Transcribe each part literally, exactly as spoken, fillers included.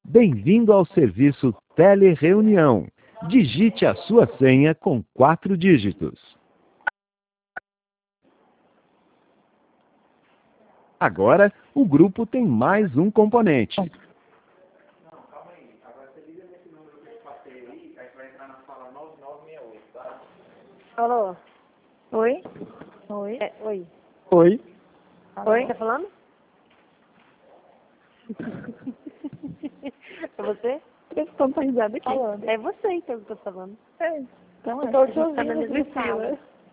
Bem-vindo ao serviço Telereunião. Digite a sua senha com quatro dígitos. Agora, o grupo tem mais um componente. Alô? Oi? Oi? É, oi. Oi? Oi? Tá falando? É você? Eu estou com risada aqui. Falando. É você então que eu tô falando. É. Então, Eu tô te tá ouvindo na na mesma mesma fila.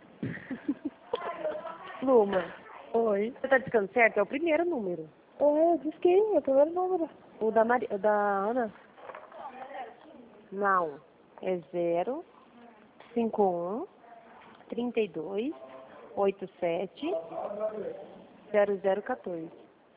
Luma, Oi. você tá discando certo? É o primeiro número. É, diz que é o primeiro número. O da, Mari... o da Ana? Não. É zero, cinco um, trinta e dois, oitenta e sete, zero zero quatorze.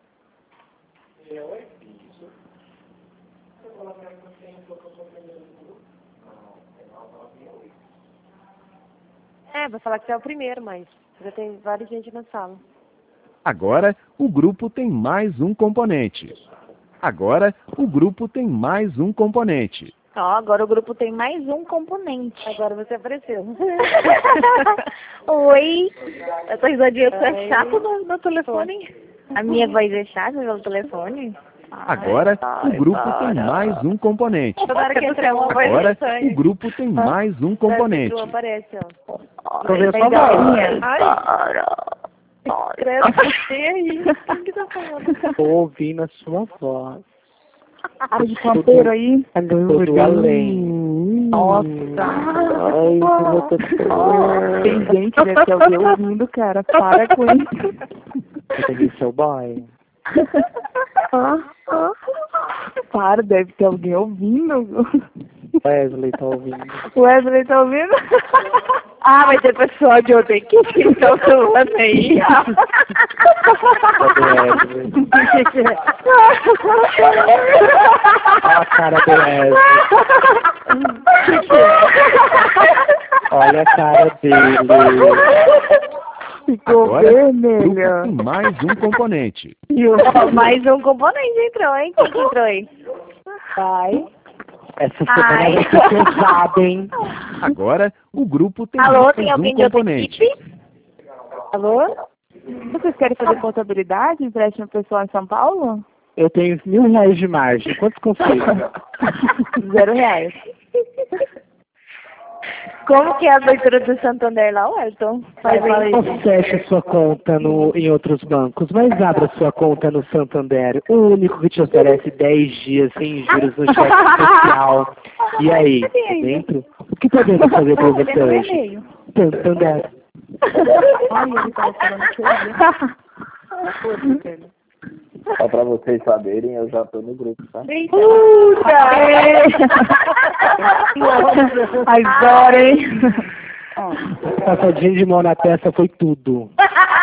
É, vai falar que você é o primeiro, mas já tem várias gente na sala. Agora, o grupo tem mais um componente. Agora, o grupo tem mais um componente. Ó, agora o grupo tem mais um componente. Agora você apareceu. Oi. Essa risadinha tá Oi. chata no, no telefone. A minha voz é chata pelo telefone? Agora, o grupo tem mais um componente. Toda hora que entra uma voz Agora, estranha. o grupo tem mais um componente. Não aparece, ó. Tô vendo só galinha. Ai. Credo, você aí. Quem que tá falando? Tô ouvindo a sua voz. Área de campeiro aí. Tudo além. Nossa. Ai, que você Tem gente, deve ter alguém ouvindo, cara. Para com isso. Você tem seu boy. Ah, ah. Para, deve ter alguém ouvindo. Wesley tá ouvindo. O Wesley tá ouvindo? Ah, vai ter pessoal de outra equipe que estão falando aí. Cadê Wesley? Olha a cara do Wesley. Olha a cara dele. Ficou Agora, o grupo vermelho. tem mais um componente. E o... Mais um componente entrou, hein? Quem que entrou aí? Vai. Essa semana Ai. vai ser pesada, hein? Agora, o grupo tem Alô, mais tem um alguém de outra componente. equipe? Alô? Vocês querem fazer contabilidade? Empréstimo pessoal em São Paulo? Eu tenho mil reais de margem. Quantos consigo? Zero reais. Como que é a abertura do Santander lá, Wellington? Faz aí. Não feche sua conta no, em outros bancos, mas abra sua conta no Santander, o único que te oferece dez dias sem juros no cheque especial. E aí, tá dentro? O que podemos fazer por você hoje? Santander. Olha, ele tá falando que eu Só pra vocês saberem, eu já tô no grupo, tá? Puta! Agora, hein? Passadinha de mão na testa foi tudo.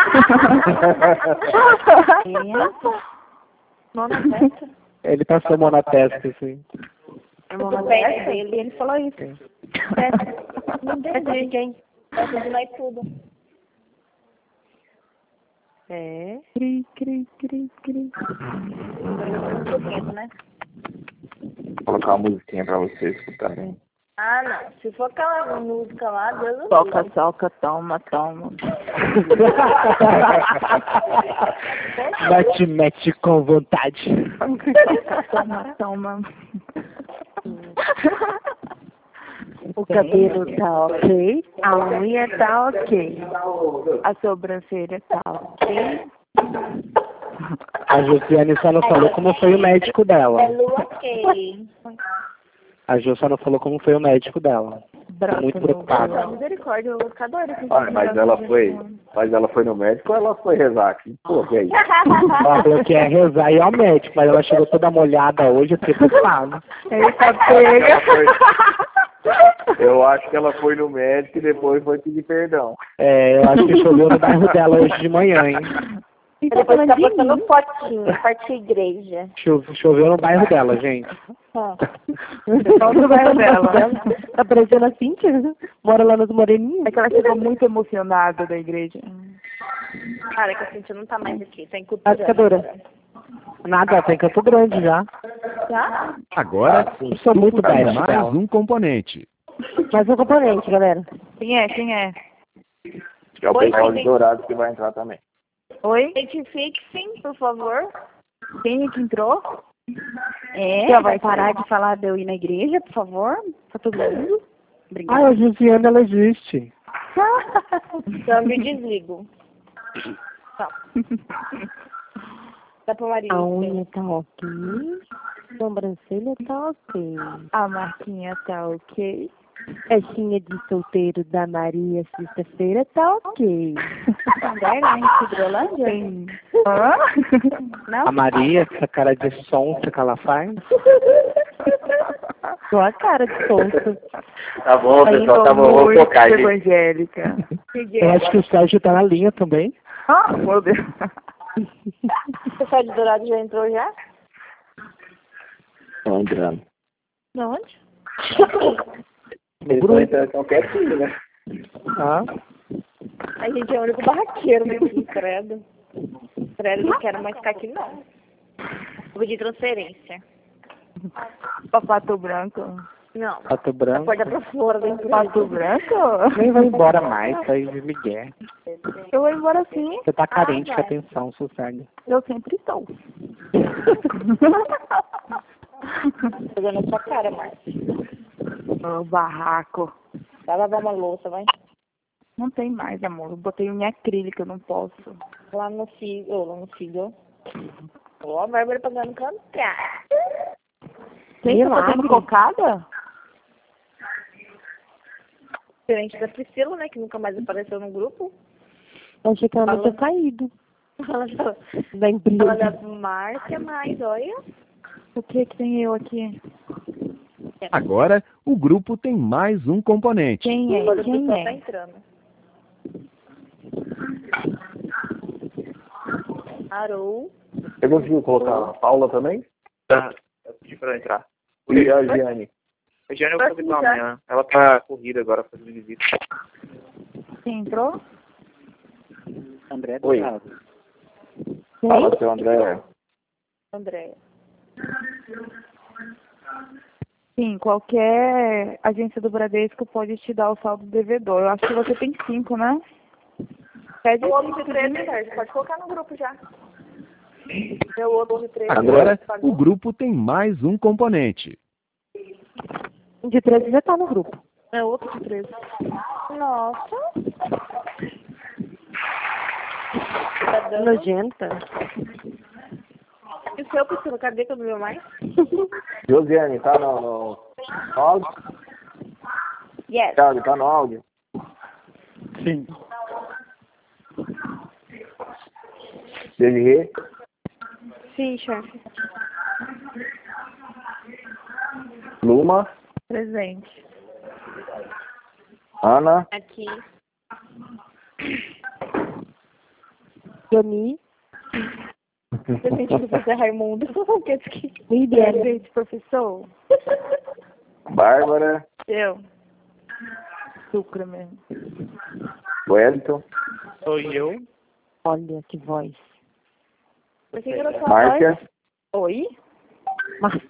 Mão na testa? Ele passou a mão na testa, assim. Mão na testa? Ele, ele falou isso. Não tem de ninguém. Testa de nós tudo. É. Cri, cri, cri, cri. Né? Vou colocar uma musiquinha pra vocês escutarem. Ah, não. Se for aquela música lá, Deus não Soca, soca, toma, toma. Mete, mete com vontade. Toma, toma. O cabelo tá ok, a unha tá ok, a sobrancelha tá ok. A Josiane só não falou como foi o médico dela. é lua ok. A Jo só não falou como foi o médico dela. Brota Muito no preocupada. olho. Misericórdia, eu vou ficar doida com Ah, esse mas negócio ela de foi, telefone. mas ela foi no médico ou ela foi rezar aqui? Pô, que é isso? Ela falou que é rezar e é o médico, mas ela chegou toda molhada hoje, eu fiquei preocupada. Ele tá pega. Ela foi- Eu acho que ela foi no médico e depois foi pedir perdão. É, eu acho que choveu no bairro dela hoje de manhã, hein? E tá Depois falando tá de botando mim? fotinho, parte igreja. Chove- Choveu no bairro dela, gente. Pessoal do bairro dela. Tá parecendo a Cíntia? Mora lá nos Moreninhos. É que ela chegou muito emocionada da igreja. Cara, que a Cintia não tá mais aqui, tá em A cultura. educadora. Nada, tem Campo Grande já. Já? Agora, o Sou muito grupo tem best mais dela. um componente. Mais um componente, galera. Quem é? Quem é? Que é o Oi, pessoal de gente. Dourados que vai entrar também. Oi? Identifique-se, por favor. Quem é que entrou? É, Já vai parar de falar de eu ir na igreja, por favor? Pra todo mundo. Ah, Obrigada. a Josiana, ela existe. Então me desligo. Tá. Dá pra Maria. A unha tá ok. Sobrancelha tá ok. A marquinha tá ok. Festinha de solteiro da Maria, sexta-feira, tá ok. Underline, Hidrolândia? Sim. Hã? Não? A Maria, essa cara de sonsa que ela faz. Sua cara de sonsa. Tá bom, pessoal, tá bom, vou tocar, gente. evangélica. Eu acho que o Sérgio tá na linha também. Ah, meu Deus. O pessoal de Dourado já entrou já? Tô entrando. De onde? Eles estão entrando qualquer filho, né? Ah, A gente é o único barraqueiro mesmo aqui, credo. Credo, não quero mais ficar aqui, não. Vou pedir transferência. Pra Pato Branco? Não. Pato Branco. Pode dar pra fora da empresa. Pato Branco? Nem vai embora mais, tá aí de Miguel. Eu vou embora sim. Você tá carente Ah, de vai. atenção, sossega. Eu sempre estou. Jogando na sua cara, Márcia. Ô, barraco. Vai lavar uma louça, vai. Não tem mais, amor. Eu botei unha acrílica, eu não posso. Lá no filho, ou lá no filho. Ó, a Bárbara pagando cantar. Quem tá fazendo Milagre. cocada? Diferente da Priscila, né, que nunca mais apareceu no grupo. Eu achei que ela não Fala. tinha saído Fala da, da empresa. fala da Márcia, mas olha. O que que tem eu aqui? Agora, o grupo tem mais um componente. Quem é? Quando a Quem pessoa tá é? entrando. Arou. Você conseguiu colocar a Paula também? Tá. Eu pedi pra ela entrar. E a Giane? A Giane eu vou fazer pra amanhã. Ela tá corrida agora fazendo visita. Quem entrou? André Oi. Dourado. Fala, seu André. Andréia. Sim, qualquer agência do Bradesco pode te dar o saldo devedor. Eu acho que você tem cinco, né? Pede O outro de cinco três, de- Sérgio, pode colocar no grupo já. Meu outro de três. Agora, pagou. o grupo tem mais um componente. De treze já tá no grupo. É outro de três. Nossa. Tá dando. Nojenta. E o seu, Priscila, cadê que eu não vi mais? Josiane, tá no, no, no áudio? Yes. Thiago, tá no áudio? Sim. Desirê? Sim, chefe. Luma? presente. Ana? Aqui. Joni. Presente do professor Raimundo. Que eu esqueci. Liliane. Presente, professor. Bárbara? Eu. Sucra mesmo. Wellington? Sou eu. Olha que voz. Pensei que era sua voz. Márcia? Oi? Márcia.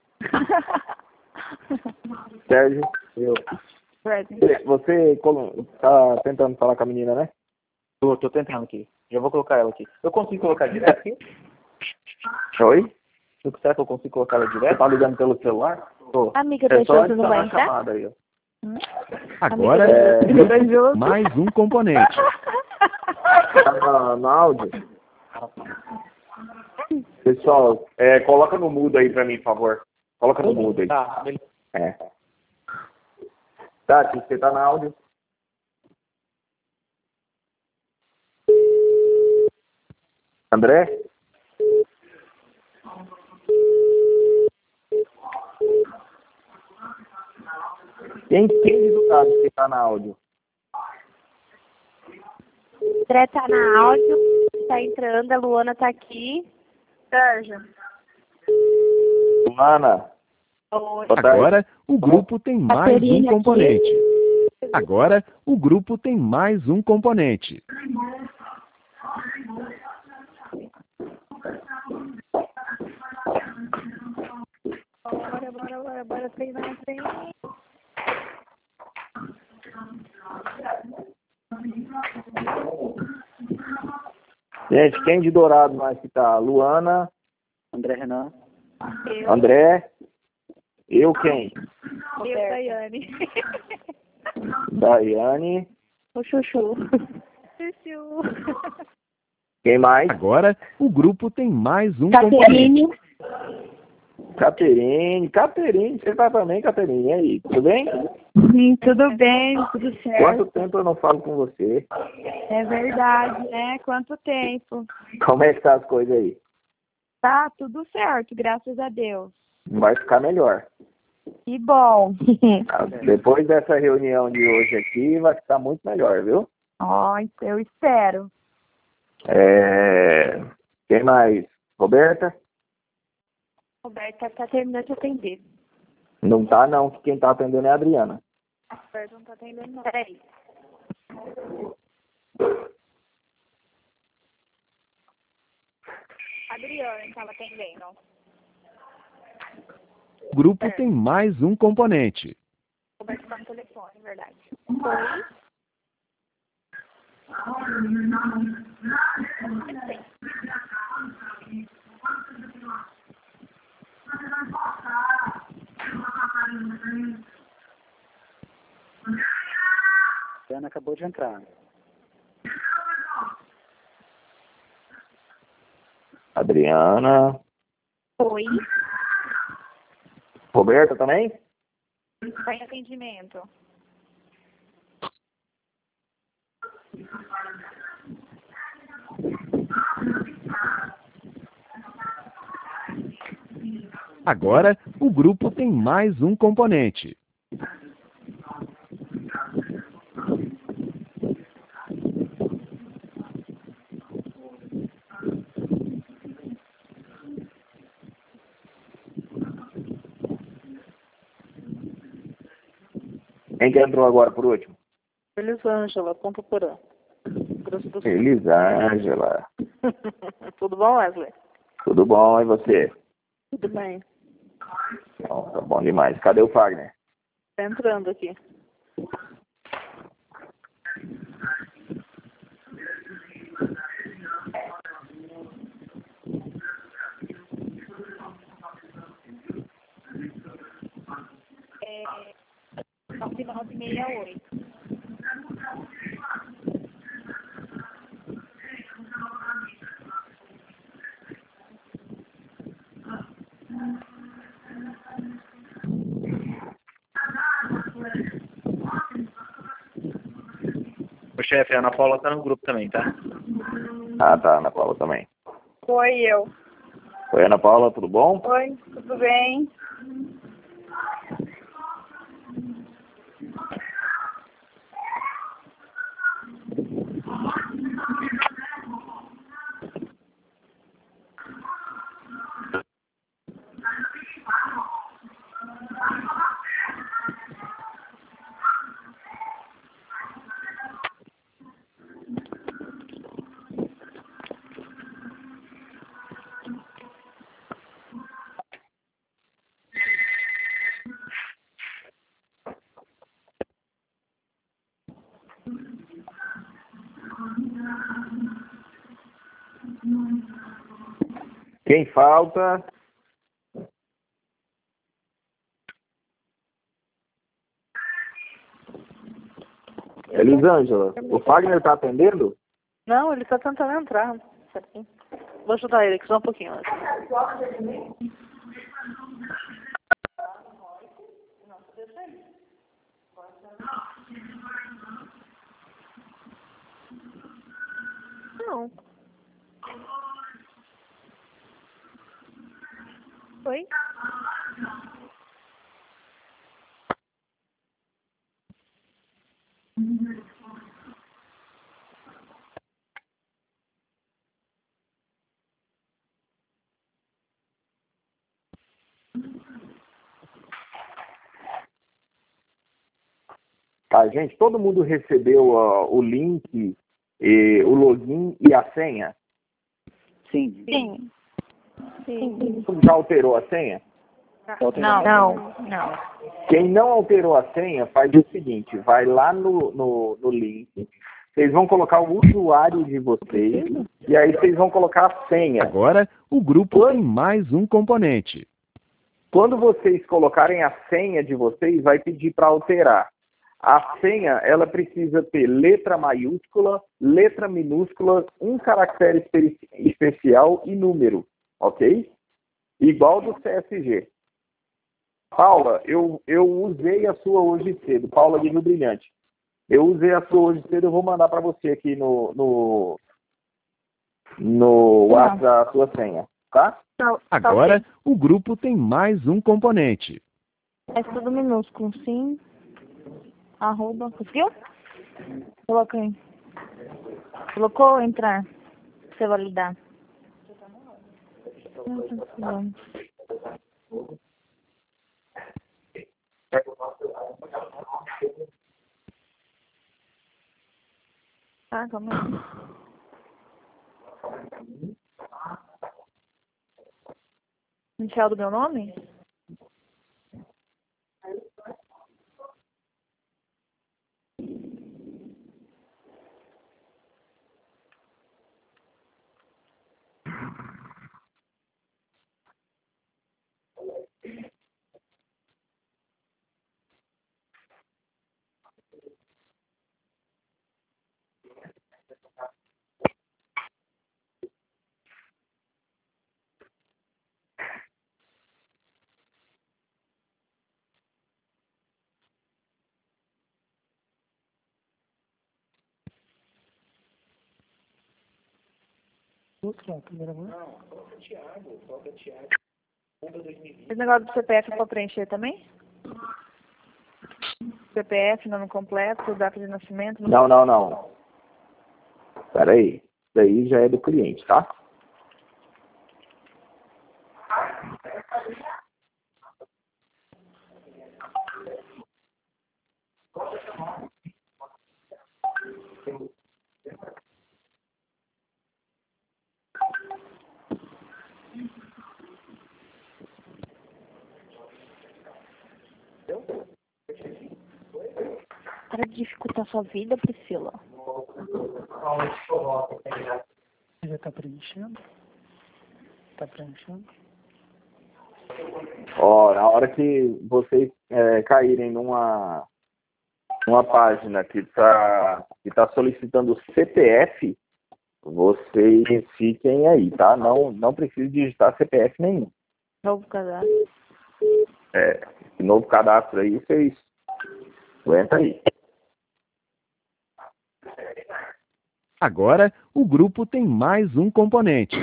Sérgio? Eu. Present. Você colo- tá tentando falar com a menina, né? Tô, tô tentando aqui. Já vou colocar ela aqui. Eu consigo colocar direto aqui? Oi? Será que eu consigo colocar ela direto? Tá ligando pelo celular? Tô. Amiga, É só deixa eu não vai adicionar a entrar? chamada aí, ó. Agora, É. o grupo tem mais um componente. Tá no, no áudio? Pessoal, é, coloca no mudo aí pra mim, por favor. Coloca no mudo aí. Tá, beleza. É. Tati, você tá no áudio? André? Quem, quem diz o caso que tá na áudio? André tá na áudio, tá entrando, a Luana tá aqui. Sérgio. Luana? Oi. Boa tarde. Agora, o grupo tem mais um Caterina aqui. componente. Agora, o grupo tem mais um componente. bora, bora treinar, treinar. Gente, quem de Dourado mais que tá? Luana, André Renan. Eu, André, eu quem? eu, Daiane. Daiane, O Chuchu. Chuchu. quem mais? Agora, o grupo tem mais um componente. Caterine. Caterine, Caterine, você tá também, Caterine, e aí, tudo bem? Hum, tudo bem, tudo certo. Quanto tempo eu não falo com você? É verdade, né? Quanto tempo? Como é que tá as coisas aí? Tá tudo certo, graças a Deus. Vai ficar melhor. Que bom. Ah, depois dessa reunião de hoje aqui, vai ficar muito melhor, viu? Ó, eu espero. É... Quem mais? Roberta? Roberta tá terminando de atender. Não tá, não. que Quem tá atendendo é a Adriana. Roberta não tá atendendo, não. Peraí. Adriana tava atendendo. O grupo tem mais um componente. Roberta tá no telefone, é verdade. Oi? A Ana acabou de entrar. Adriana. Oi? Roberta também? Tá em atendimento. Agora, o grupo tem mais um componente. Quem que entrou agora por último? Elisângela, Ponta Porã. Grosso do Sul. Elisângela. Tudo bom, Wesley? Tudo bom, e você? Tudo bem. Então, tá bom demais. Cadê o Fagner? Tá entrando aqui. É... nove nove seis oito. O chefe, a Ana Paula tá no grupo também, tá? Ah, tá, Ana Paula também. Oi, eu. Oi, Ana Paula, tudo bom? Oi, tudo bem? Quem falta? Elisângela, o Fagner tá atendendo? Não, ele tá tentando entrar. Certinho. Vou ajudar ele aqui só um pouquinho. Não. Oi? Tá, gente, todo mundo recebeu uh, o link, e, o login e a senha? Sim. Sim. Sim. Já alterou a senha? Tá alterando Não, a senha? não, não. Quem não alterou a senha, faz o seguinte, vai lá no, no, no link, vocês vão colocar o usuário de vocês, e aí vocês vão colocar a senha. Agora, o grupo tem mais um componente. Quando vocês colocarem a senha de vocês, vai pedir para alterar. A senha, ela precisa ter letra maiúscula, letra minúscula, um caractere espe- especial e número, ok? Igual do C S G. Paula, eu, eu usei a sua hoje cedo. Paula de Rio Brilhante. Eu usei a sua hoje cedo, eu vou mandar para você aqui no, no, no WhatsApp a sua senha, tá? Agora, o grupo tem mais um componente. É tudo minúsculo, sim. Arroba. Conseguiu? Coloca aí. Colocou entrar. Pra você validar. Ah, calma aí. Inicial do meu nome? Esse negócio do C P F é pra preencher também? C P F, nome completo, data de nascimento? Não, não, não. Espera aí. Isso daí já é do cliente, tá? Para de dificultar sua vida, Priscila. Já tá preenchendo? Tá preenchendo? Ó, na hora que vocês é, caírem numa, numa página que está que tá solicitando o C P F, vocês fiquem aí, tá? Não, não precisa digitar C P F nenhum. Novo cadastro. É, esse novo cadastro aí, vocês aguenta aí. Agora, o grupo tem mais um componente.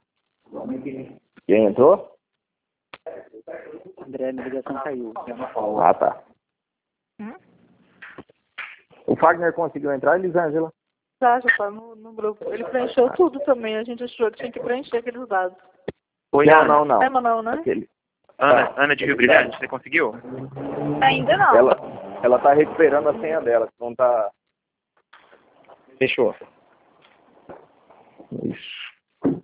Quem entrou? André, minha ligação caiu. Ah, tá. Hum? O Fagner conseguiu entrar, Elisângela? Tá, já tá no, no grupo. Ele preencheu tudo também. A gente achou que tinha que preencher aqueles dados. Oi, Não, Ana. não, não. É, mas não, né? Aquele. Ana, Ana de Rio Brilhante, você conseguiu? Ainda não. Ela, ela tá recuperando a senha dela, que não tá... Fechou. Isso.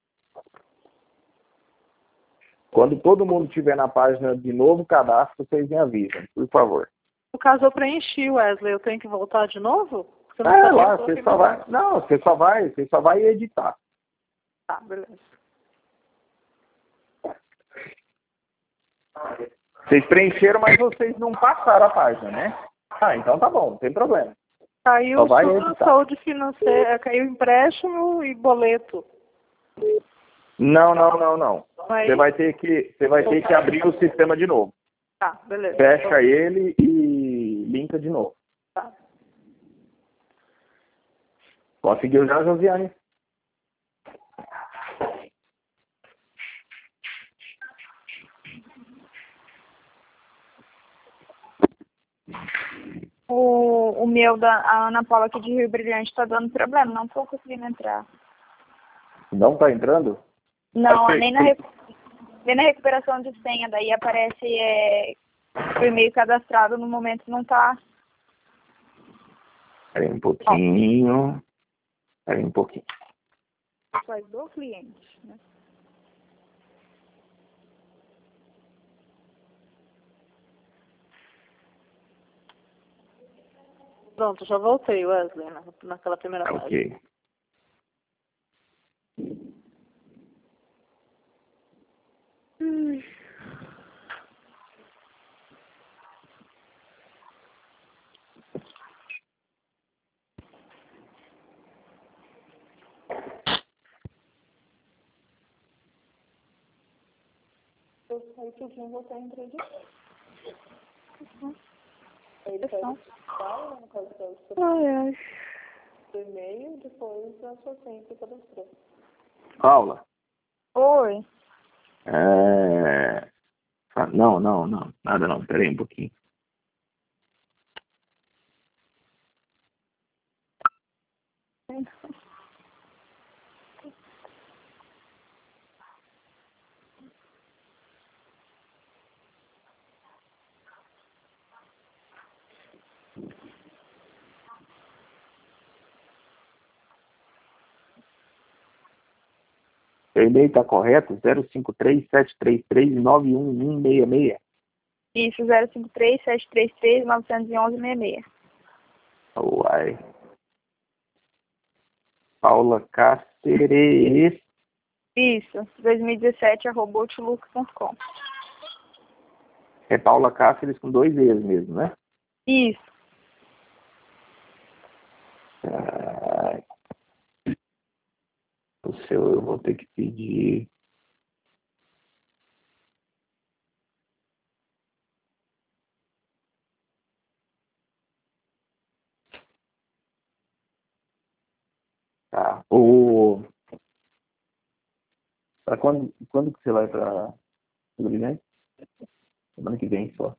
Quando todo mundo estiver na página de novo cadastro, vocês me avisam, por favor. No caso, eu preenchi, Wesley. Eu tenho que voltar de novo? Você não É, sabia, lá, eu coloquei você só meu vai... nome. Não, você só vai, você só vai editar. Tá, beleza. Vocês preencheram, mas vocês não passaram a página, né? Ah, então tá bom, não tem problema. Caiu Só vai tudo, editar. saúde financeira, caiu empréstimo e boleto. Não, não, não, não. Aí, Você vai ter que, você vai ter que abrir o sistema de novo. tá, beleza. Fecha ele e linka de novo. Tá. Conseguiu já, Josiane? O, o meu, da a Ana Paula aqui de Rio Brilhante, tá dando problema. Não tô conseguindo entrar. Não tá entrando? Não, Achei- nem na, recu- nem na recuperação de senha. Daí aparece é, o e-mail cadastrado. No momento não tá. Espera aí um pouquinho. Espera aí um pouquinho. Faz do cliente, né? Pronto, já voltei, Wesley, na, naquela primeira página. Ok. Hum. Eu saí tudinho, voltei, entrei de novo. Aí Questão. depois, no caso do Ai, ai. e-mail, depois a sua senha que cadastrou. Paula. Oi. É... ah, Não, não, não. Nada não. Pera aí um pouquinho. Seu e-mail está correto? zero cinco três sete três três nove um um seis seis. Isso, zero cinco três sete três três nove um um seis seis. Uai. Paula Cáceres. Isso, dois mil e dezessete, arroba outlook ponto com. É Paula Cáceres com dois E's mesmo, né? Isso. Ah, o seu eu vou ter que pedir. Tá. O... Pra quando, quando que você vai para Brilhante? Semana que vem só.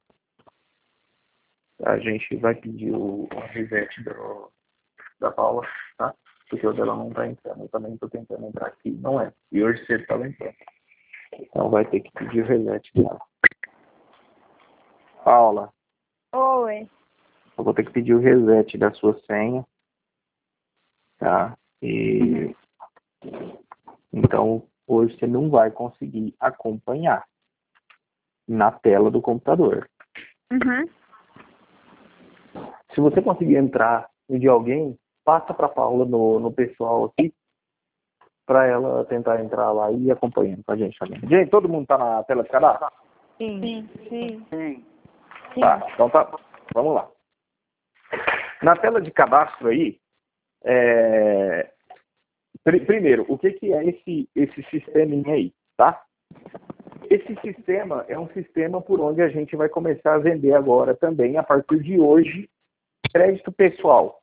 A gente vai pedir o, o reset do, da Paula, tá? Porque o dela não tá entrando. Eu também tô tentando entrar aqui. Não é. E hoje você tá entrando. Então vai ter que pedir o reset dela. Paula, Oi. eu vou ter que pedir o reset da sua senha. Tá? E então hoje você não vai conseguir acompanhar na tela do computador. Uhum. Se você conseguir entrar no de alguém, passa para Paula no, no pessoal aqui, para ela tentar entrar lá e ir acompanhando com a gente também. Gente, todo mundo tá na tela de cadastro? Sim. Sim. Sim. Tá, então tá. Vamos lá. Na tela de cadastro aí, é... Pr- primeiro, o que, que é esse, esse sisteminha aí, tá? Esse sistema é um sistema por onde a gente vai começar a vender agora também, a partir de hoje, crédito pessoal.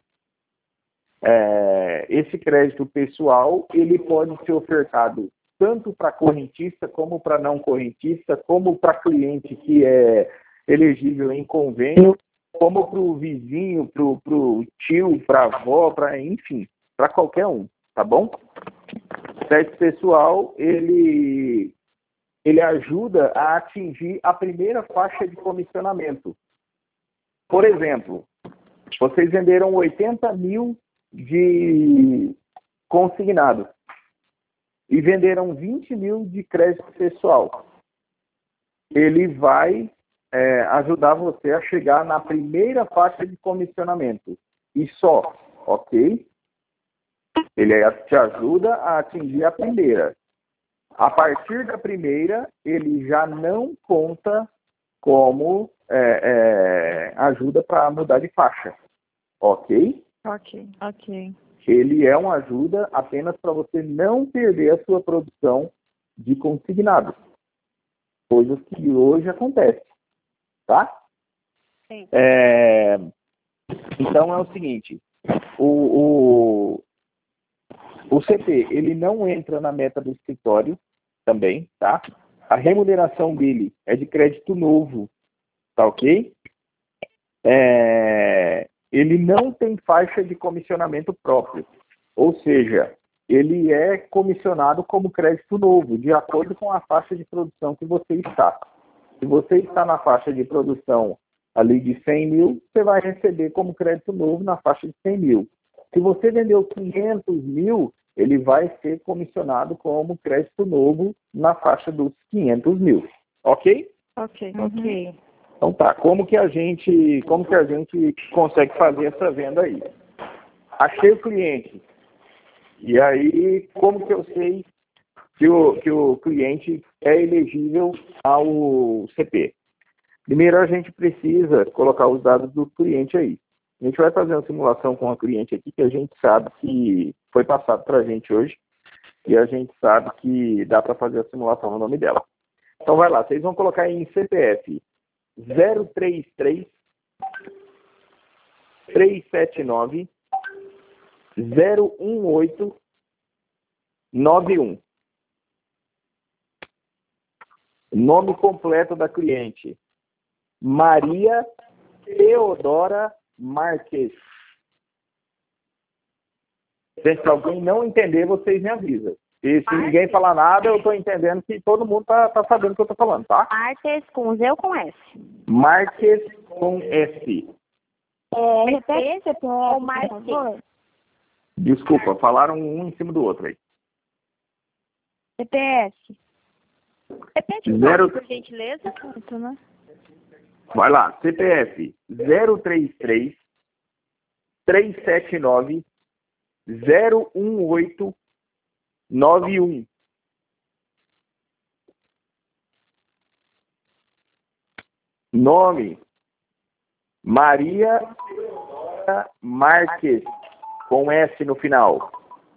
É, esse crédito pessoal, ele pode ser ofertado tanto para correntista, como para não correntista, como para cliente que é elegível em convênio, como para o vizinho, para o tio, para a avó, para enfim, para qualquer um, tá bom? O crédito pessoal, ele, ele ajuda a atingir a primeira faixa de comissionamento. Por exemplo, vocês venderam oitenta mil de consignado e venderam vinte mil de crédito pessoal. Ele vai é, ajudar você a chegar na primeira faixa de comissionamento. E só, ok? Ele te ajuda a atingir a primeira. A partir da primeira, ele já não conta como é, é, ajuda para mudar de faixa. Ok? Ok. Ok. Ele é uma ajuda apenas para você não perder a sua produção de consignado. Coisas que hoje acontecem. Tá? Sim. É, então é o seguinte. O, o, o C P, ele não entra na meta do escritório também, tá? A remuneração dele é de crédito novo, tá ok? É, ele não tem faixa de comissionamento próprio, ou seja, ele é comissionado como crédito novo, de acordo com a faixa de produção que você está. Se você está na faixa de produção ali de cem mil, você vai receber como crédito novo na faixa de cem mil. Se você vendeu quinhentos mil, ele vai ser comissionado como crédito novo na faixa dos quinhentos mil. Ok? Ok. Ok. Então tá, como que a gente, como que a gente consegue fazer essa venda aí? Achei o cliente. E aí, como que eu sei que o, que o cliente é elegível ao C P? Primeiro, a gente precisa colocar os dados do cliente aí. A gente vai fazer uma simulação com a cliente aqui, que a gente sabe que foi passado para a gente hoje, e a gente sabe que dá para fazer a simulação no nome dela. Então, vai lá, vocês vão colocar em C P F zero três três, três sete nove, zero um oito nove um. Nome completo da cliente: Maria Teodora Marques. Gente, se alguém não entender, vocês me avisam. E se ninguém falar nada, eu estou entendendo que todo mundo tá, tá sabendo o que eu estou falando, tá? Marques com Z ou com S? Marques com S. É, repete C P F, ou Marques. Desculpa, falaram um em cima do outro aí. C P F. Repete o Zero... nome, por gentileza. Certo, né? Vai lá, C P F zero três três, três sete nove, zero um oito nove um. Nome: Maria Marques, com S no final.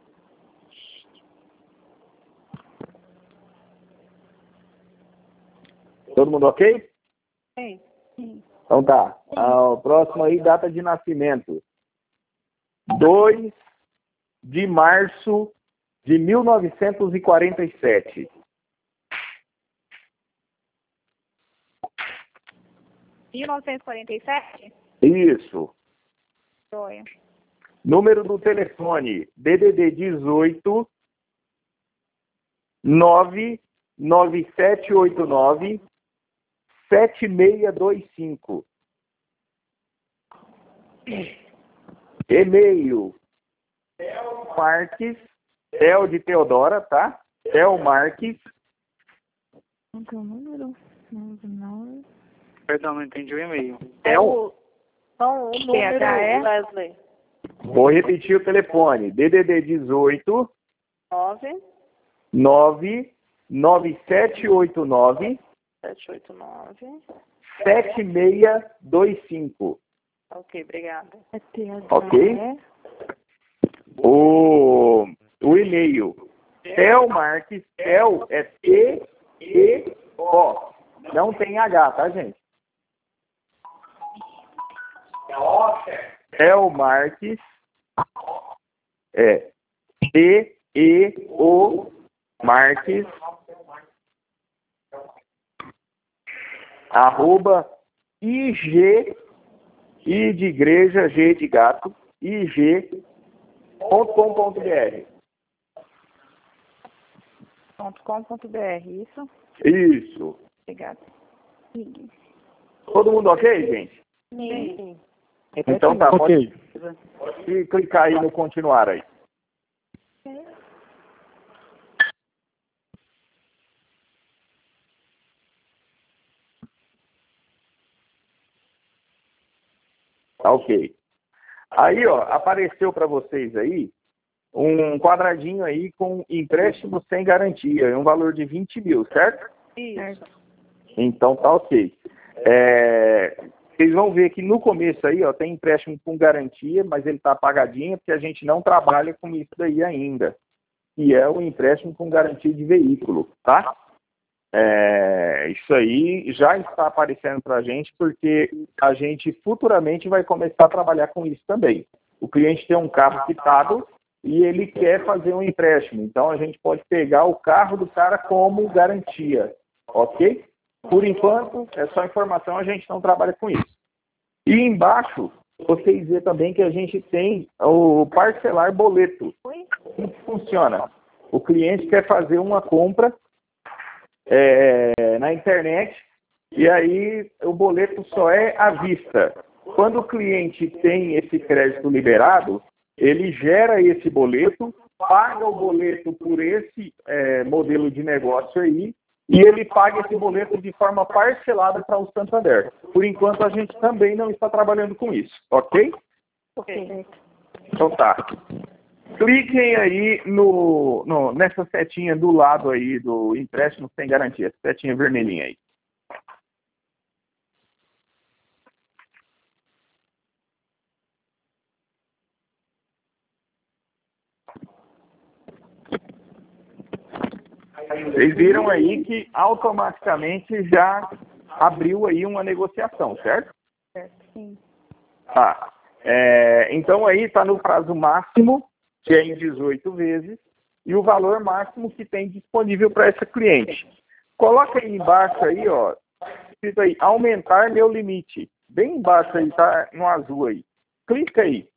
Todo mundo ok? Sim. Então tá. Ah, o próximo aí, data de nascimento: dois de março de mil novecentos e quarenta e sete. mil novecentos e quarenta e sete? Isso. Joia. Número do telefone: D D D dezoito, nove nove sete oito nove, sete seis dois cinco. E-mail: Marques, Tel de Teodora, tá? Tel Marques. Qual que é o número? Não. Perdão, não entendi o e-mail. Tel. Então, o número, P H E? Wesley. Vou repetir o telefone: D D D dezoito, nove nove nove sete oito nove, sete oito nove. sete seis dois cinco. Ok, obrigada. É T H E? Ok? O, o e-mail: Tel Marques. Tel é T E O. Não tem H, tá, gente? Tel Marques é T E O Marques arroba I G, I de igreja, G de gato, I G ponto com ponto br. ponto com ponto br, isso? Isso. Obrigada. Todo mundo ok, gente? Sim. Então tá, Ok. pode, pode clicar aí no continuar aí. Tá ok. Aí, ó, apareceu para vocês aí um quadradinho aí com empréstimo sem garantia, um valor de vinte mil, certo? Isso. Então tá ok. É, vocês vão ver que no começo aí, ó, tem empréstimo com garantia, mas ele tá apagadinho porque a gente não trabalha com isso daí ainda. E é o empréstimo com garantia de veículo, tá? É, isso aí já está aparecendo para a gente porque a gente futuramente vai começar a trabalhar com isso também. O cliente tem um carro quitado e ele quer fazer um empréstimo. Então a gente pode pegar o carro do cara como garantia, ok? Por enquanto, é só informação, a gente não trabalha com isso. E embaixo, vocês vê também que a gente tem o parcelar boleto. Como que funciona? O cliente quer fazer uma compra É, na internet, e aí o boleto só é à vista. Quando o cliente tem esse crédito liberado, ele gera esse boleto, paga o boleto por esse é, modelo de negócio aí, e ele paga esse boleto de forma parcelada para o Santander. Por enquanto, a gente também não está trabalhando com isso, ok? Ok. Então tá. Cliquem aí no, no, nessa setinha do lado aí do empréstimo sem garantia, setinha vermelhinha aí. Vocês viram aí que automaticamente já abriu aí uma negociação, certo? Certo, sim. Tá. É, então aí está no prazo máximo, que é em dezoito vezes, e o valor máximo que tem disponível para essa cliente. Coloca aí embaixo aí, ó, escrito aí, aumentar meu limite. Bem embaixo aí, tá no azul aí. Clica aí.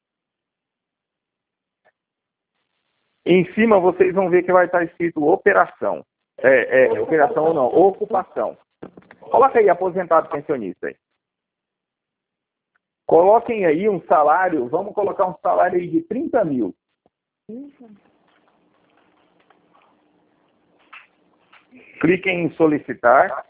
Em cima vocês vão ver que vai estar escrito operação. É, é, operação ou não, ocupação. Coloca aí aposentado pensionista aí. Coloquem aí um salário, vamos colocar um salário aí de trinta mil. Cliquem em solicitar.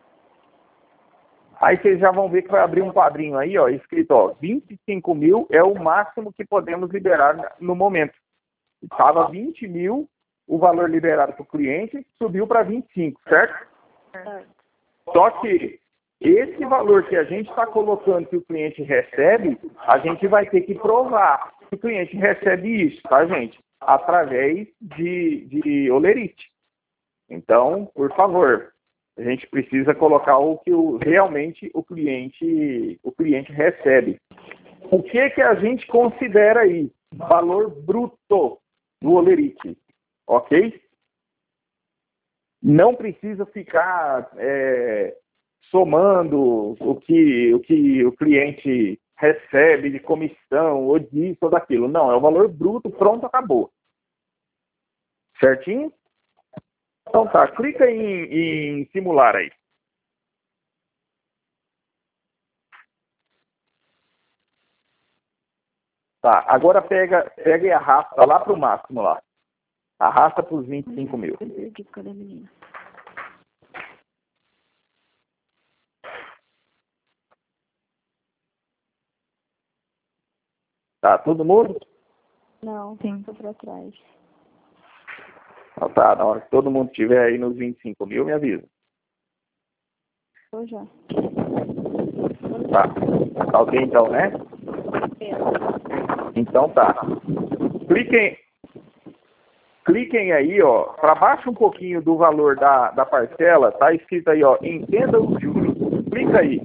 Aí vocês já vão ver que vai abrir um quadrinho aí, ó, escrito, ó, vinte e cinco mil é o máximo que podemos liberar no momento. Estava vinte mil, o valor liberado para o cliente, subiu para vinte e cinco, certo? Certo. Só que esse valor que a gente está colocando que o cliente recebe, a gente vai ter que provar que o cliente recebe isso, tá, gente? Através de, de olerite. Então, por favor, a gente precisa colocar o que o, realmente o cliente, o cliente recebe. O que, que a gente considera aí? Valor bruto do olerite, ok? Não precisa ficar é, somando o que, o que o cliente recebe de comissão, ou disso ou daquilo. Não, é o valor bruto, pronto, acabou. Certinho? Então tá, clica em, em simular aí. Tá, agora pega, pega e arrasta lá para o máximo lá. Arrasta para os vinte e cinco mil. Tá, todo mundo? Não, sim, tô pra trás. Então tá, na hora que todo mundo estiver aí nos vinte e cinco mil, me avisa. Tô já. Tá, tá ok então, né? Então tá. Cliquem, cliquem aí, ó, para baixo um pouquinho do valor da, da parcela, tá escrito aí, ó, entenda os juros. Clica aí.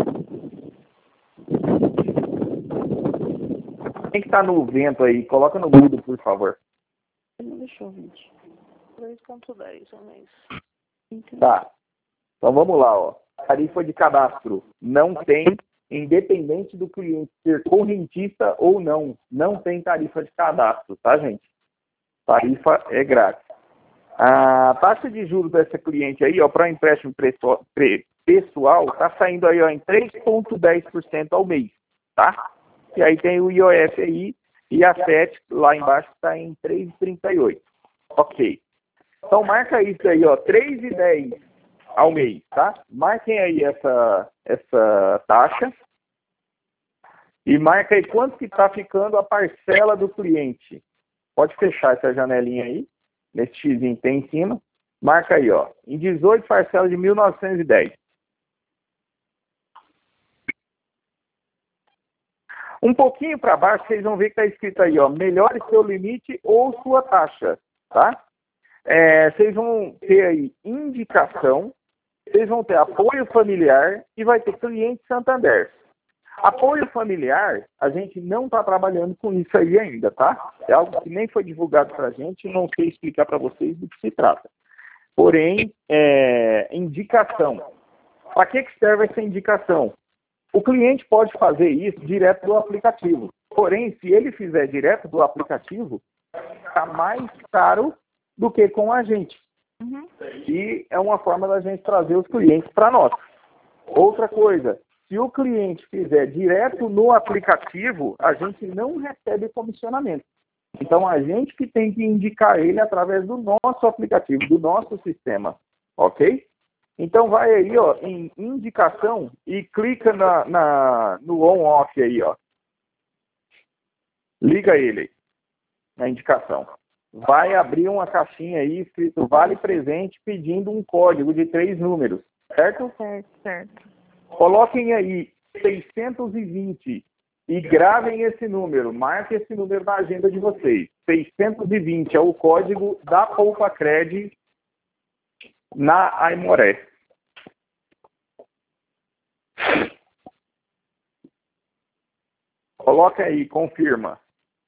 Quem que tá no vento aí? Coloca no mudo, por favor. Não deixou vinte. três ponto dez, é isso. Tá. Então vamos lá, ó. Tarifa de cadastro não tem, independente do cliente ser correntista ou não, não tem tarifa de cadastro, tá, gente? Tarifa é grátis. A taxa de juros dessa cliente aí, ó, para empréstimo pessoal, tá saindo aí, ó, em três vírgula dez por cento ao mês, tá? E aí tem o I O F aí e a S E T lá embaixo está em três vírgula trinta e oito. Ok. Então marca isso aí, ó, três vírgula dez ao mês, tá? Marquem aí essa, essa taxa e marca aí quanto que está ficando a parcela do cliente. Pode fechar essa janelinha aí, nesse xizinho que tem em cima. Marca aí, ó, em dezoito parcelas de mil novecentos e dez. Um pouquinho para baixo, vocês vão ver que está escrito aí, ó, melhore seu limite ou sua taxa, tá? É, vocês vão ter aí indicação, vocês vão ter apoio familiar e vai ter cliente Santander. Apoio familiar, a gente não está trabalhando com isso aí ainda, tá? É algo que nem foi divulgado para a gente, não sei explicar para vocês do que se trata. Porém, é, indicação. Para que, que serve essa indicação? O cliente pode fazer isso direto do aplicativo. Porém, se ele fizer direto do aplicativo, está mais caro do que com a gente. Uhum. E é uma forma da gente trazer os clientes para nós. Outra coisa, se o cliente fizer direto no aplicativo, a gente não recebe comissionamento. Então, a gente que tem que indicar ele através do nosso aplicativo, do nosso sistema. ok? Então vai aí, ó, em indicação e clica na, na, no on-off aí, ó. Liga ele aí, na indicação. Vai abrir uma caixinha aí escrito Vale Presente pedindo um código de três números, certo? Certo, certo. Coloquem aí seiscentos e vinte e gravem esse número, marque esse número na agenda de vocês. seiscentos e vinte é o código da Poupa Cred na Aimoré. Coloca aí, confirma.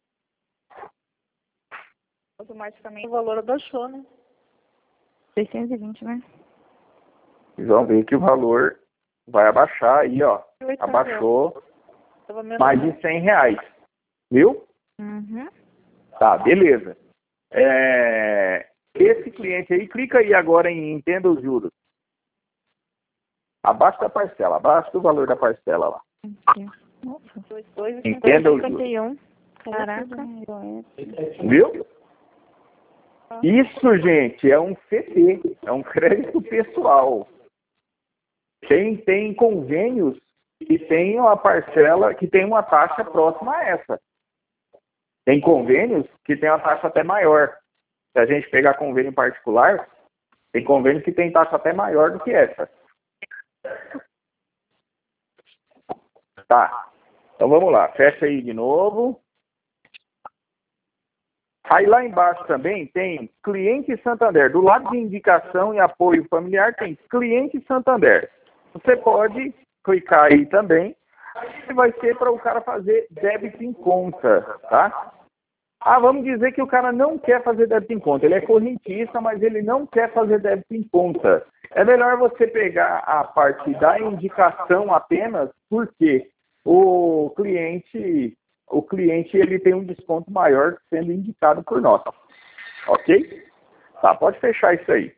Automaticamente o valor abaixou, né? seiscentos e vinte, né? Vocês vão ver que o valor vai abaixar aí, ó. Abaixou mais de cem reais. Viu? Uhum. Tá, beleza. É... Esse cliente aí, clica aí agora em Entenda os juros. Abaixo da parcela, abaixo do valor da parcela lá. Aqui. Nossa. Entenda os cinquenta juros. e um. Caraca. Viu? Isso, gente, é um C P, é um crédito pessoal. Tem, tem convênios que tem uma parcela, que tem uma taxa próxima a essa. Tem convênios que tem uma taxa até maior. Se a gente pegar convênio particular, tem convênios que tem taxa até maior do que essa. Tá. Então vamos lá, fecha aí de novo. Aí lá embaixo também tem Cliente Santander. Do lado de indicação e apoio familiar tem Cliente Santander. Você pode clicar aí também. E vai ser para o cara fazer débito em conta, tá? Ah, vamos dizer que o cara não quer fazer débito em conta. Ele é correntista, mas ele não quer fazer débito em conta. É melhor você pegar a parte da indicação apenas, porque o cliente, o cliente ele tem um desconto maior sendo indicado por nós. Ok? Tá, pode fechar isso aí.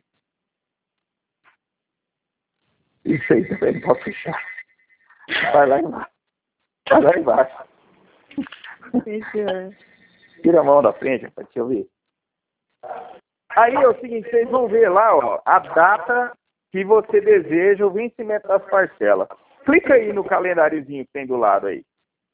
Isso aí também pode fechar. Vai lá embaixo. Vai lá embaixo. Tira a mão da frente para te ouvir. Aí é o seguinte, vocês vão ver lá, ó, a data que você deseja o vencimento das parcelas. Clica aí no calendáriozinho que tem do lado aí.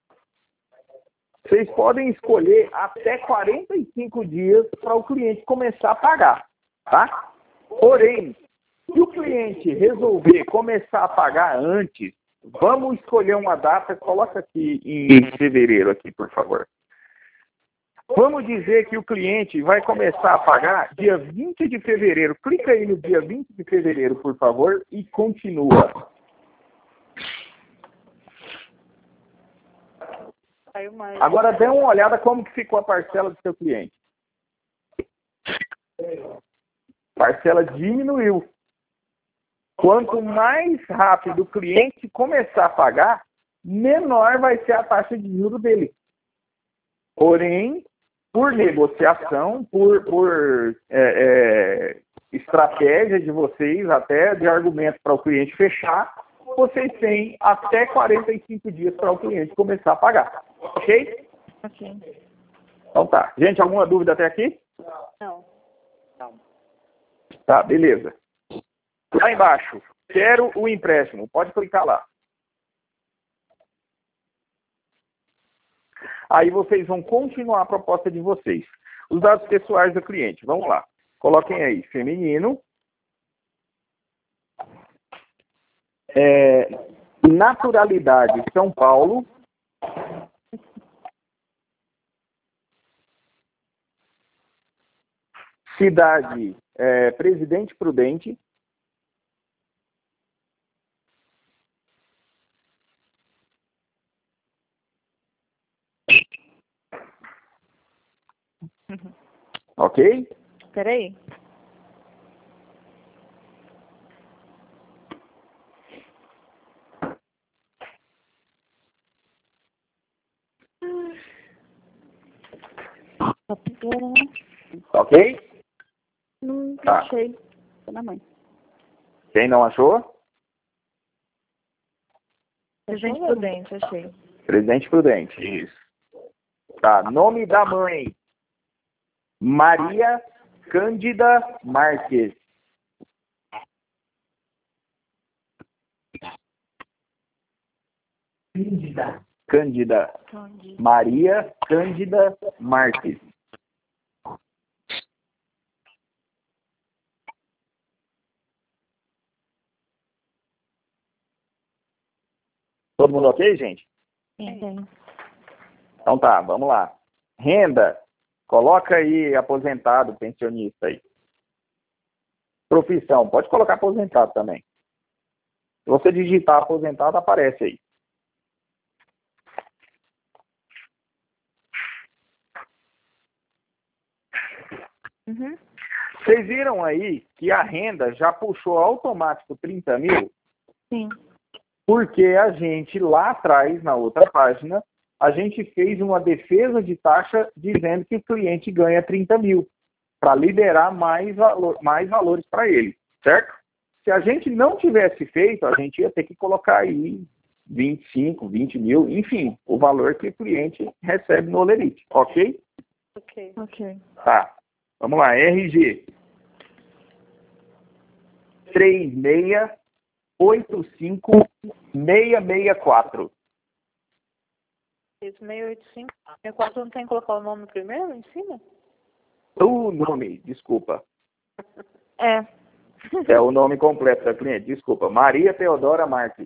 Vocês podem escolher até quarenta e cinco dias para o cliente começar a pagar, tá? Porém, se o cliente resolver começar a pagar antes, vamos escolher uma data, coloca aqui em fevereiro aqui, por favor. Vamos dizer que o cliente vai começar a pagar dia vinte de fevereiro. Clica aí no dia vinte de fevereiro, por favor, e continua. Agora dê uma olhada como que ficou a parcela do seu cliente. Parcela diminuiu. Quanto mais rápido o cliente começar a pagar, menor vai ser a taxa de juros dele. Porém, por negociação, por, por é, é, estratégia de vocês, até de argumento para o cliente fechar, vocês têm até quarenta e cinco dias para o cliente começar a pagar. Ok? Ok. Então tá. Gente, alguma dúvida até aqui? Não. Não. Tá, beleza. Lá embaixo, quero o empréstimo. Pode clicar lá. Aí vocês vão continuar a proposta de vocês. Os dados pessoais do cliente. Vamos lá. Coloquem aí, feminino. É, naturalidade, São Paulo. Cidade, é, Presidente Prudente. Ok? Peraí. Ok? Não Tá. achei. Tô na mãe. Quem não achou? Presidente Prudente, achei. Presidente Prudente. Isso. Tá. Nome da mãe. Maria Cândida Marques. Cândida. Cândida. Maria Cândida Marques. Todo mundo ok, gente? Sim. Então tá, vamos lá. Renda. Coloca aí aposentado, pensionista aí. Profissão. Pode colocar aposentado também. Se você digitar aposentado, aparece aí. Uhum. Vocês viram aí que a renda já puxou automático trinta mil? Sim. Porque a gente lá atrás, na outra página, a gente fez uma defesa de taxa dizendo que o cliente ganha trinta mil para liberar mais, valor, mais valores para ele, certo? Se a gente não tivesse feito, a gente ia ter que colocar aí vinte e cinco, vinte mil, enfim, o valor que o cliente recebe no Olerite, ok? Ok. Ok. Tá, vamos lá, R G. três seis oito cinco seis seis quatro. seis seis oito cinco. seis quatro não tem que colocar o nome primeiro em cima? O nome, desculpa. É. É o nome completo da cliente, desculpa. Maria Teodora Marques.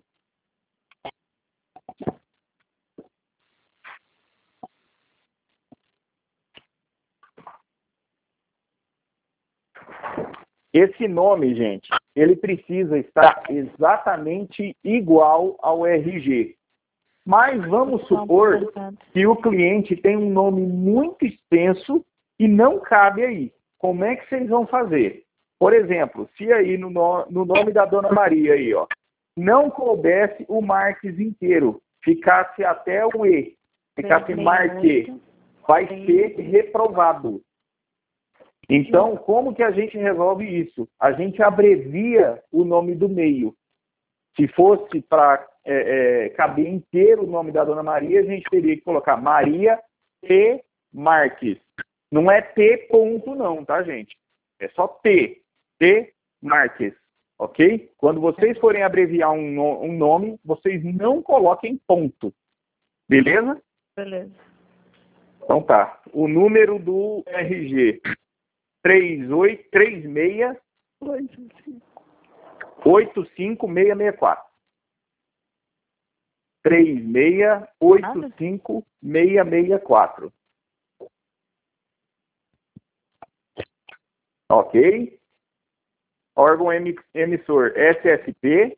Esse nome, gente, ele precisa estar exatamente igual ao R G. Mas vamos supor que o cliente tem um nome muito extenso e não cabe aí. Como é que vocês vão fazer? Por exemplo, se aí no, no, no nome da Dona Maria aí, ó, não coubesse o Marques inteiro, ficasse até o E, ficasse Marque, vai ser reprovado. Então, como que a gente resolve isso? A gente abrevia o nome do meio. Se fosse para é, é, caber inteiro o nome da Dona Maria, a gente teria que colocar Maria T. Marques. Não é T ponto não, tá, gente? É só T. T. Marques. Ok? Quando vocês forem abreviar um, no, um nome, vocês não coloquem ponto. Beleza? Beleza. Então tá. O número do R G. três oito três seis oito cinco seis seis quatro. três seis oito cinco seis seis quatro. Ok? Órgão emissor S S P.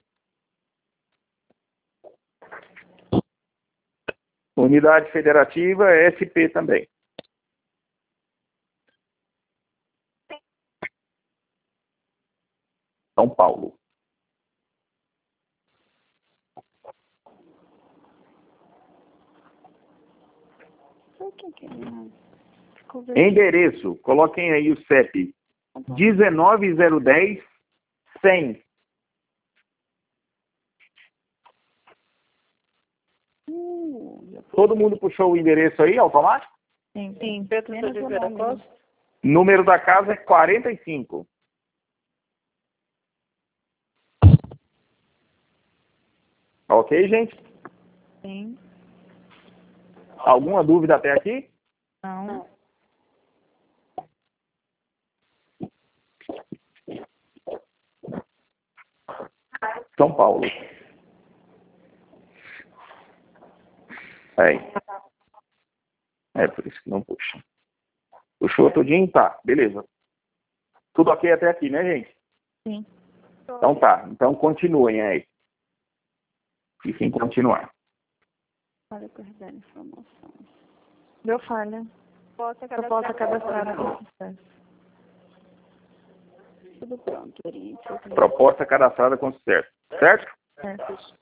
Unidade federativa S P também. São Paulo. Endereço. Coloquem aí o C E P. dezenove zero dez cem. Todo mundo puxou o endereço aí, automático? Sim, sim. Pedro de Oliveira Costa. Número da casa é quarenta e cinco. Ok, gente? Sim. Alguma dúvida até aqui? Não. São Paulo. Aí. É por isso que não puxa. Puxou tudinho? Tá, beleza. Tudo ok até aqui, né, gente? Sim. Então tá. Então continuem aí. Fiquem continuar. Olha, guardar informação. Deu falha. Proposta Proposta cadastrada. cadastrada com sucesso. Tudo pronto, Oriente. Proposta cadastrada com sucesso. Certo? Certo.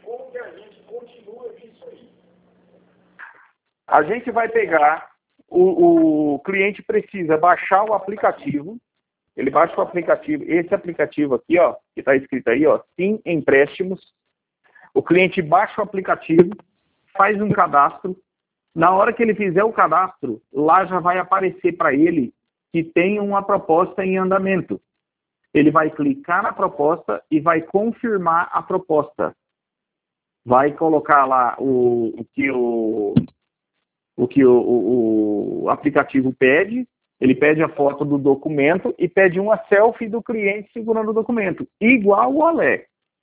A gente vai pegar, o, o cliente precisa baixar o aplicativo, ele baixa o aplicativo, esse aplicativo aqui, ó, que está escrito aí, ó, Sim Empréstimos. O cliente baixa o aplicativo, faz um cadastro. Na hora que ele fizer o cadastro, lá já vai aparecer para ele que tem uma proposta em andamento. Ele vai clicar na proposta e vai confirmar a proposta. vai colocar lá o, o que, o, o, que o, o, o aplicativo pede, ele pede a foto do documento e pede uma selfie do cliente segurando o documento, igual o Olé.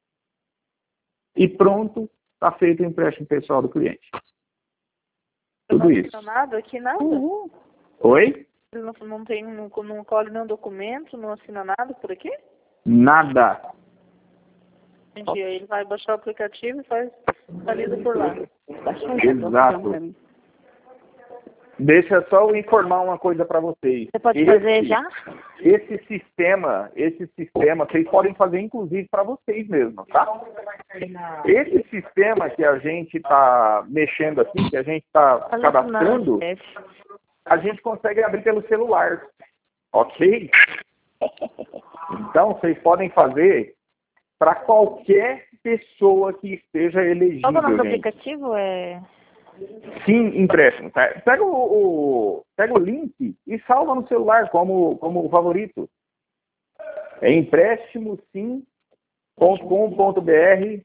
E pronto, está feito o empréstimo pessoal do cliente. Tudo isso. Não nada aqui, nada? Uhum. Oi? Ele não, não tem, não, não colhe nenhum documento, não assina nada por aqui? Nada. Entendi. Aí ele vai baixar o aplicativo e faz valida por lá. Exato. Deixa só eu informar uma coisa para vocês. Você pode esse, fazer já? Esse sistema, esse sistema, vocês podem fazer inclusive para vocês mesmos, tá? Esse sistema que a gente está mexendo aqui, que a gente está cadastrando, a gente consegue abrir pelo celular, ok? Então, vocês podem fazer para qualquer pessoa que esteja elegível. Qual é o nome do gente. aplicativo? É... Sim, empréstimo. Tá? Pega o, o, pega o link e salva no celular como, como favorito. É empréstimo sim ponto com ponto br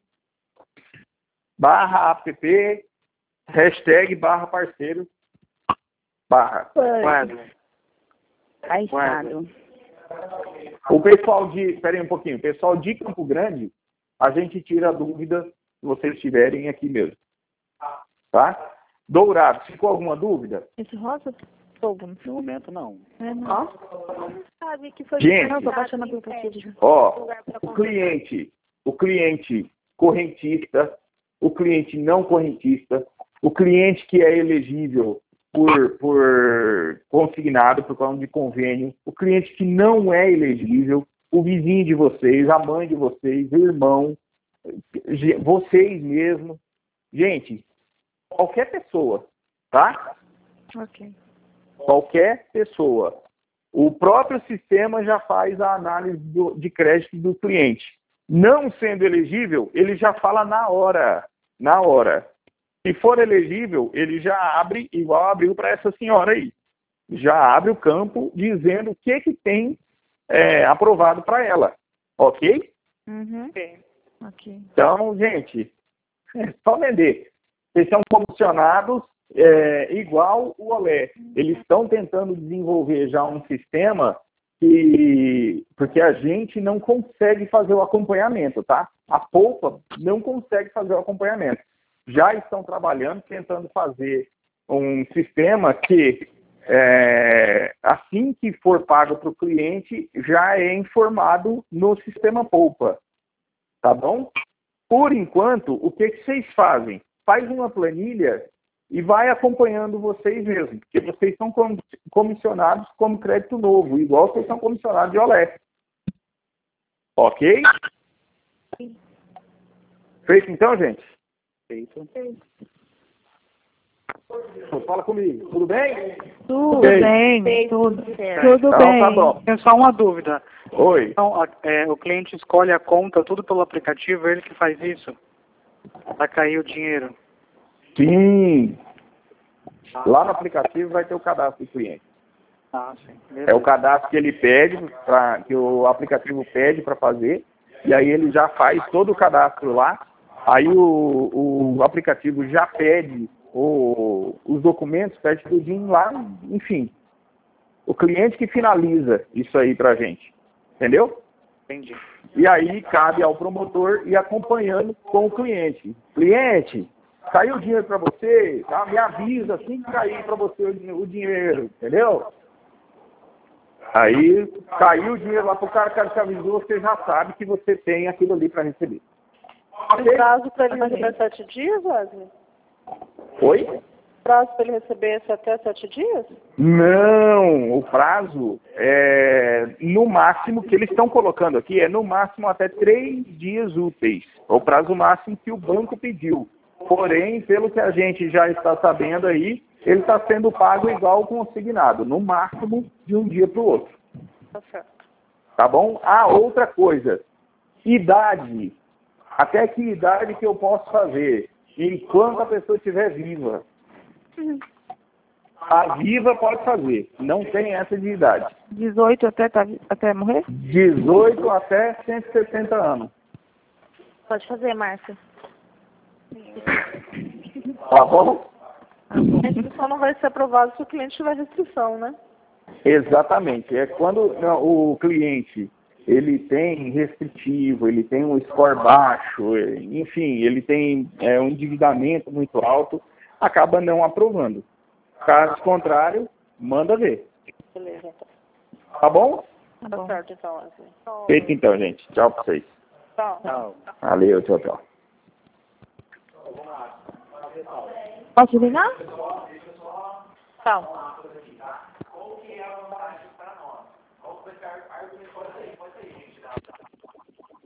barra app hashtag barra parceiro barra. Caixado. O pessoal de, esperem um pouquinho, o pessoal de Campo Grande, a gente tira a dúvida se vocês estiverem aqui mesmo. Tá? Dourado, ficou alguma dúvida? Esse rosa? Fogo, no momento não. É, não. Sabe que foi Gente, Não, tô baixando o aplicativo. ó, o cliente, o cliente correntista, o cliente não correntista, o cliente que é elegível por, por consignado, por causa de convênio, o cliente que não é elegível, o vizinho de vocês, a mãe de vocês, o irmão, vocês mesmos. Gente, qualquer pessoa, tá? Ok. Qualquer pessoa. O próprio sistema já faz a análise do, de crédito do cliente. Não sendo elegível, ele já fala na hora. Na hora. Se for elegível, ele já abre, igual abriu para essa senhora aí. Já abre o campo dizendo o que, que tem é, aprovado para ela. Ok? Uhum. Ok. Então, gente, é só vender. Vocês são comissionados é, igual o Olé. Eles estão tentando desenvolver já um sistema que, porque a gente não consegue fazer o acompanhamento, tá? A Poupa não consegue fazer o acompanhamento. Já estão trabalhando, tentando fazer um sistema que, é, assim que for pago para o cliente, já é informado no sistema Poupa. Tá bom? Por enquanto, o que, que vocês fazem? Faz uma planilha e vai acompanhando vocês mesmos, porque vocês são comissionados como crédito novo, igual vocês são comissionados de Olé. Ok? Feito então, gente? Feito. Fala comigo. Tudo bem? Tudo Ok. bem, tudo, tudo Então, bem. tá bom. Tenho só uma dúvida. Oi. Então, a- é, o cliente escolhe a conta, tudo pelo aplicativo, ele que faz isso? Vai cair o dinheiro. Sim. Lá no aplicativo vai ter o cadastro do cliente. Ah, sim. É o cadastro que ele pede, pra, que o aplicativo pede para fazer, e aí ele já faz todo o cadastro lá. Aí o, o aplicativo já pede o, os documentos, pede tudinho lá, enfim. O cliente que finaliza isso aí pra gente. Entendeu? Entendi. E aí cabe ao promotor ir acompanhando com o cliente. Cliente, caiu o dinheiro para você, tá? Me avisa assim que cair para você o, o dinheiro, entendeu? Aí caiu o dinheiro lá pro cara, o cara te avisou, você já sabe que você tem aquilo ali para receber. O prazo para ele receber é sete dias, Wesley? Oi? O prazo para ele receber é até sete dias? Não, o prazo é no máximo que eles estão colocando aqui, é no máximo até três dias úteis. É o prazo máximo que o banco pediu. Porém, pelo que a gente já está sabendo aí, ele está sendo pago igual consignado, no máximo de um dia para o outro. Tá certo. Tá bom? Ah, outra coisa. Idade. Até que idade que eu posso fazer? Enquanto a pessoa estiver viva. A viva pode fazer. Não tem essa de idade. dezoito até, tá, até morrer? dezoito até cento e sessenta anos. Pode fazer, Márcia. Tá bom? A restrição não vai ser aprovada se o cliente tiver restrição, né? Exatamente. É quando não, o cliente ele tem restritivo, ele tem um score baixo, enfim, ele tem é, um endividamento muito alto, acaba não aprovando. Caso contrário, manda ver. Beleza, então. Tá bom? Tá certo, então, Wesley. Feito então, gente. Tchau pra vocês. Tchau. Valeu, tchau, tchau. Posso ligar? Tchau.